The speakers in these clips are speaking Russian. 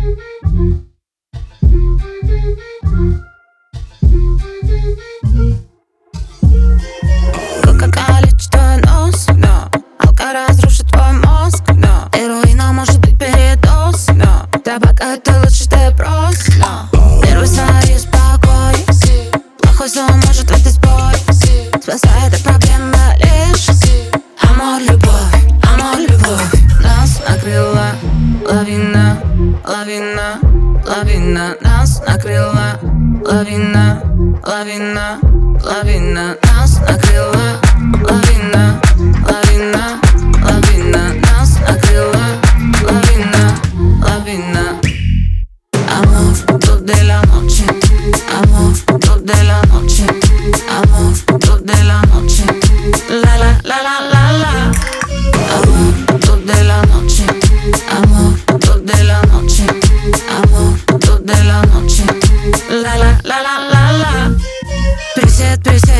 Кока-кола лечит твой нос, но алка разрушит твой мозг, но героина может быть передоз, но табак это лучше ты брось, но первый свой спокой. Плохой сон может выйти сбой. Спасает от проблемы лишь амор, любовь. Нас накрыла лавина, лавина, лавина. Нас накрыла лавина, лавина, лавина. Нас накрыла лавина, лавина, лавина. Нас накрыла лавина, лавина. Amor, tú de la noche. Amor, tú de la noche. Amor, tú de la noche. La la la la la la. Amor, tú de la noche. Amor, tú de la noche. Amor, tú de la noche. La la la la la la. Присед,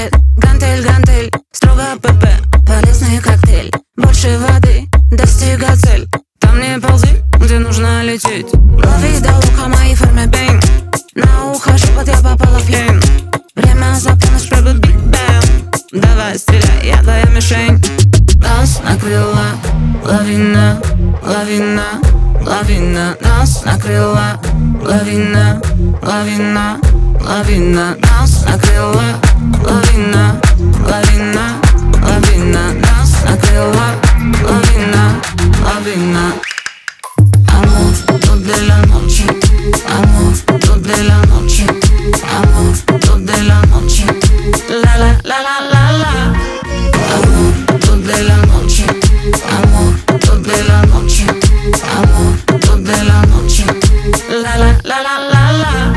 гантель, строго ПП, полезный коктейль. Больше воды, достигай цель. Там не ползи, где нужно лететь. Лови до уха моей форме бейн. На ухо шепот, я попала в гейм. Время за полночь, пробил биг бэм. Давай стреляй, я твоя мишень. Нас накрыла лавина, лавина, лавина. Нас накрыла лавина, лавина, лавина. Нас накрыла лавина, лавина, лавина. Нас накрыла лавина, лавина. Amor, tú de la noche. Amor, tú de la noche. Amor, tú de la noche. La la la la la la. Amor, tú de la noche. Amor, tú de la noche. Amor, tú de la noche. La la la la la la.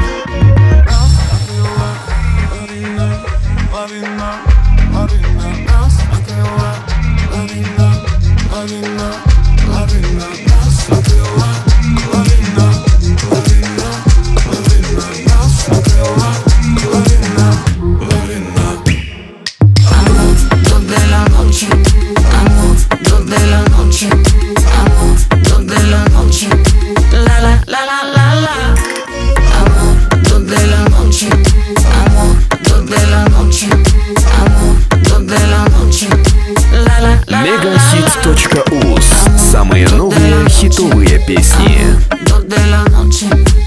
Megahits.uz. Самые новые хитовые песни. Dos de la noche.